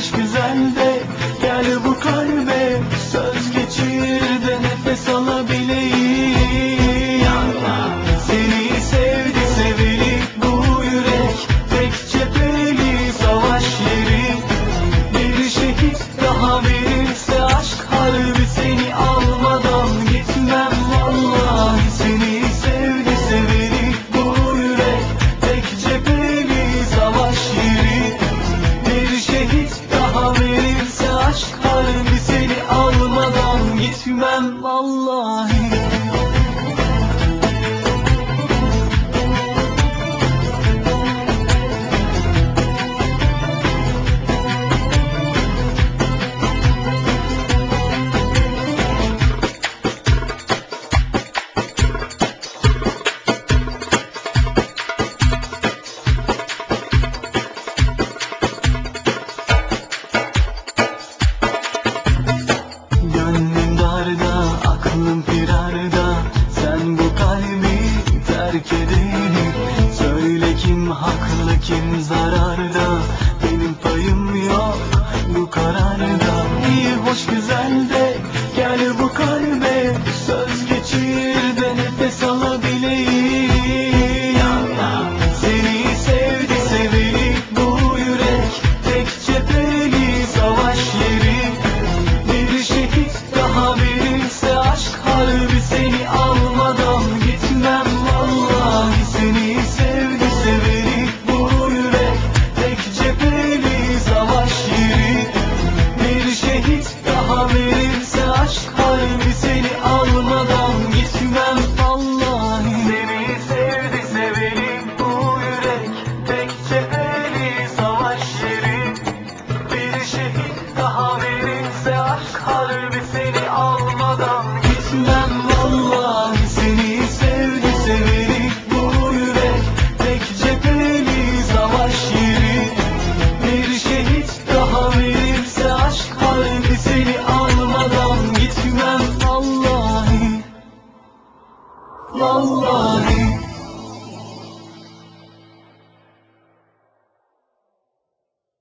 hoş güzel de gel bu kalbe, söz geçir de nefes alabileyim. Seni sevdi seveli bu yürek, tek cepheli savaş yeri. Bir şehit daha verirse aşk harbi, seni almadan gitmem vallahi. Seni sevdi seveli bu yürek, tek cepheli savaş yeri. Bir şehit daha verirse aşk harbi, seni almadan gitmem vallahi. Gönlüm darda, aklım firarda, sen bu kalbi terk edeni. Söyle kim haklı kim zararda, benim payım yok bu kararda. İyi hoş güzel de gel bu kalbe, söz geçir de nefes alabileyim. Seni sevdi seveli bu yürek, tek cepheli savaş yeri. Bir şehit daha verirse aşk harbi, seni almadan gitmem vallahi. Seni sevdi severi bu yürek, tek cepheli savaş yeri. Bir şehit daha verirse aşk harbi, seni almadan gitmem vallahi. Seni sevdi severi bu yürek, tek cepheli savaş yeri. Bir şehit daha verirse aşk harbi, seni almadan gitmem vallahi. Seni sevdi severi bu yürek, tek cepheli savaş yeri. Bir şehit daha verirse aşk harbi, seni almadan gitmem vallahi. Vallahi.